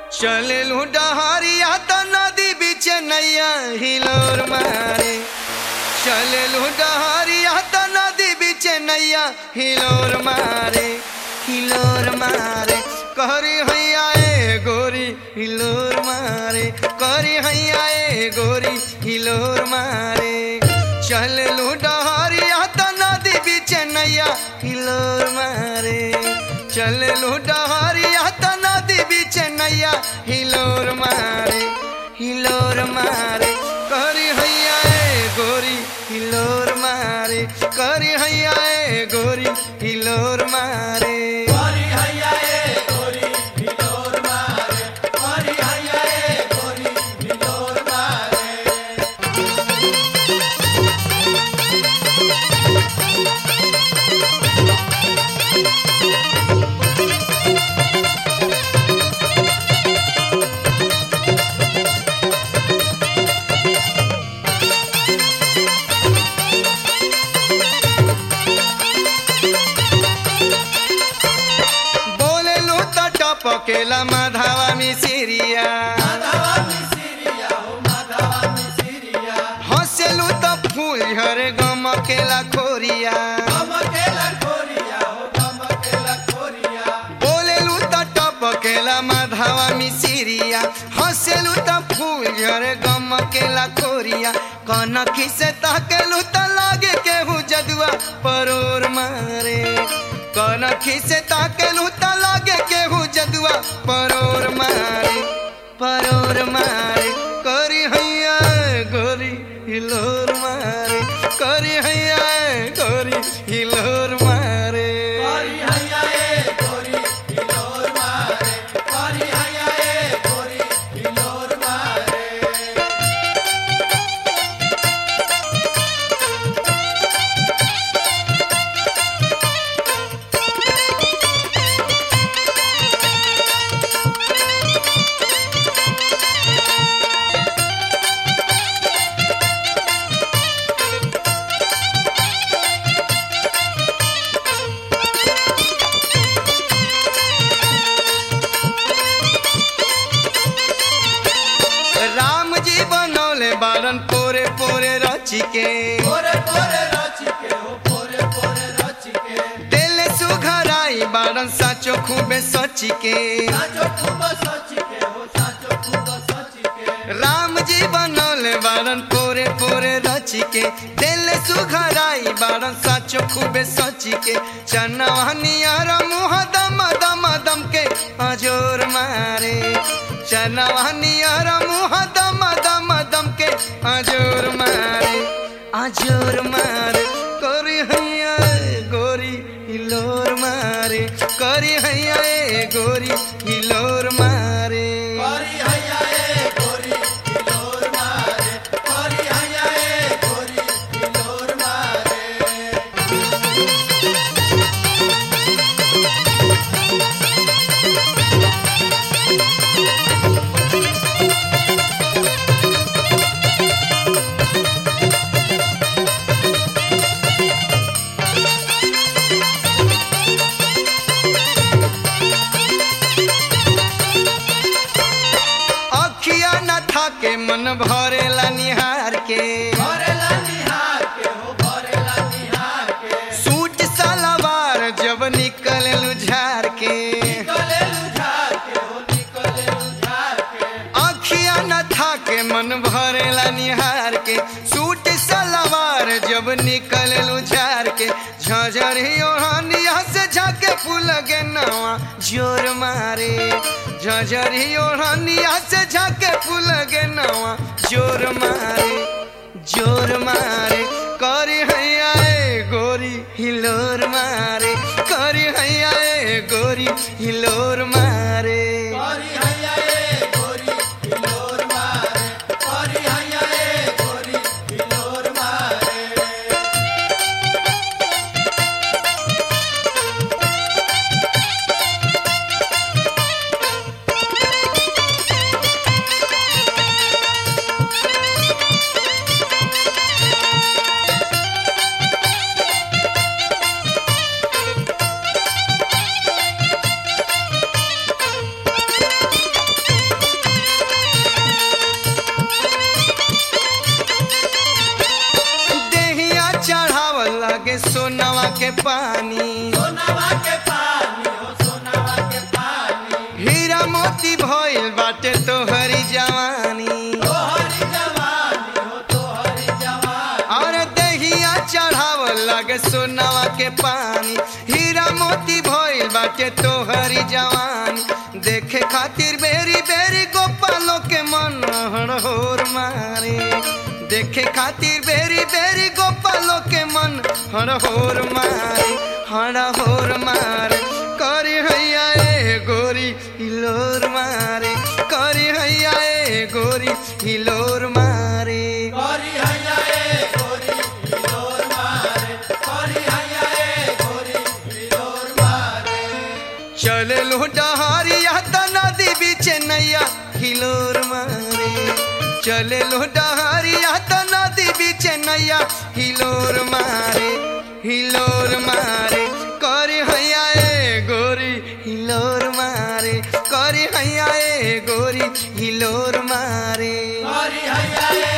चललू डहरिया त नदी बीच नैया हिलोर मारे। चललू डहरिया त नदी बीच नैया हिलोर मारे। हिलोर मारे कहरी हैया ए गोरी हिलोर मारे। कहरी हैया ए गोरी हिलोर मारे। चललू डहरिया त नदी बीच नैया हिलोर मारे। चललू डहरिया त नदी बीच नैया हिलोर मारे। हिलोर मारे कहरी हैया ए गोरी हिलोर मारे। कहरी हैया ए गोरी हिलोर मारे। पकेला माधवा मिसिरिया। हंसेलू तो फूल हर गमकेला खोरिया। बोलेलू तो टपकेला माधवा मिसिरिया। हंसेलू तो फूल हर गमकेला खोरिया। कनखी से तकेलू तो लागे केहू जदुआ परोर मारे। कनखी से ताकेलू त लागे केहू जदुआ परोर मारे। परोर मारे करी हैया गोरी हिलोर मारे। करी हैया गोरी हिलोर मारे। बारन पोरे पोरे रची के दिल सुघराई बारन साचो खूबे सची के। राम जी बनौले बारन पोरे पोरे रची के दिल सुघराई बारन साचो खूबे सची के। चनवनियर मुँह दम दम दम के अजोर मारे। चनवनियर मुँह दम दम दम के अजोर मारे। अजोर मारे करी हैया गोरी हिलोर मारे। करी हैया गोरी हिलोर मारे। के मन भरेला निहार के। सूट सलवार जब निकलेलू झार के। अखिया न था के मन भरेला निहार के। सूट सलवार जब निकलेलू झार के। झझरी ओढ़निया से झाके फूल गे नवा जोर मारे। झझरी ओढ़निया से झाके फूल गे नवा जोर मारे। जोर मारे करी हैया गोरी हिलोर मारे। करी हैया गोरी हिलोर मारे। सोनावा के पानी हीरा मोती भइल बाटे तोहरी जवानी और दहिया चढ़ाव लगे सोनावा के पानी हीरा मोती भइल बाटे तोहरी जवानी देखे खातिर बेरी बेरी गोपालों के मन हड़होर मारे देखे खातिर बेरी बेरी गोपालों के मन हड़होर मारे करी हैया ए गोरी हिलोर मारे करी हैया ए गोरी हिलोर मारे चले लो डहरिया त नदी बीच नैया हिलोर मारे चले लो डहरिया त नदी बीच नैया हिलोर मारे करी हैया ए गोरी हिलोर मारे करी हैया ए गोरी हिलोर मारे